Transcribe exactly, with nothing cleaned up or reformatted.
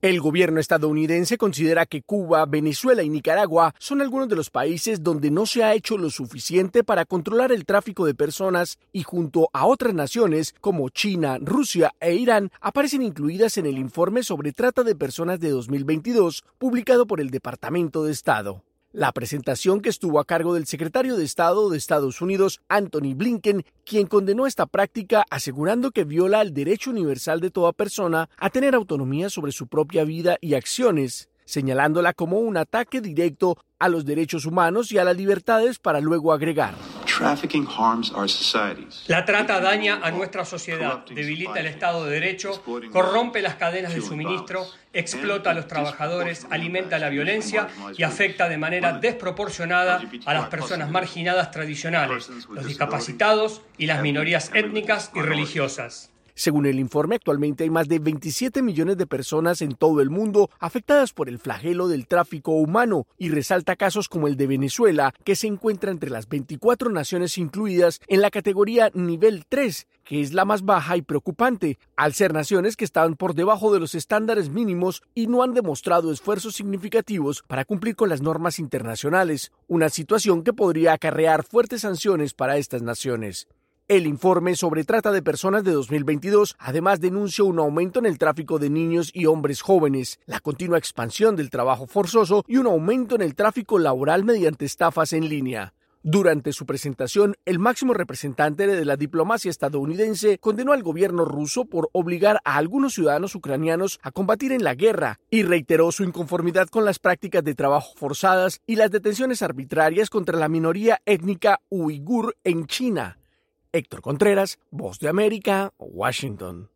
El gobierno estadounidense considera que Cuba, Venezuela y Nicaragua son algunos de los países donde no se ha hecho lo suficiente para controlar el tráfico de personas y junto a otras naciones como China, Rusia e Irán aparecen incluidas en el informe sobre trata de personas de dos mil veintidós publicado por el Departamento de Estado. La presentación, que estuvo a cargo del secretario de Estado de Estados Unidos, Antony Blinken, quien condenó esta práctica asegurando que viola el derecho universal de toda persona a tener autonomía sobre su propia vida y acciones, señalándola como un ataque directo a los derechos humanos y a las libertades, para luego agregar: la trata daña a nuestra sociedad, debilita el Estado de Derecho, corrompe las cadenas de suministro, explota a los trabajadores, alimenta la violencia y afecta de manera desproporcionada a las personas marginadas tradicionales, los discapacitados y las minorías étnicas y religiosas. Según el informe, actualmente hay más de veintisiete millones de personas en todo el mundo afectadas por el flagelo del tráfico humano y resalta casos como el de Venezuela, que se encuentra entre las veinticuatro naciones incluidas en la categoría nivel tres, que es la más baja y preocupante, al ser naciones que estaban por debajo de los estándares mínimos y no han demostrado esfuerzos significativos para cumplir con las normas internacionales, una situación que podría acarrear fuertes sanciones para estas naciones. El informe sobre trata de personas de dos mil veintidós además denuncia un aumento en el tráfico de niños y hombres jóvenes, la continua expansión del trabajo forzoso y un aumento en el tráfico laboral mediante estafas en línea. Durante su presentación, el máximo representante de la diplomacia estadounidense condenó al gobierno ruso por obligar a algunos ciudadanos ucranianos a combatir en la guerra y reiteró su inconformidad con las prácticas de trabajo forzadas y las detenciones arbitrarias contra la minoría étnica uigur en China. Héctor Contreras, Voz de América, Washington.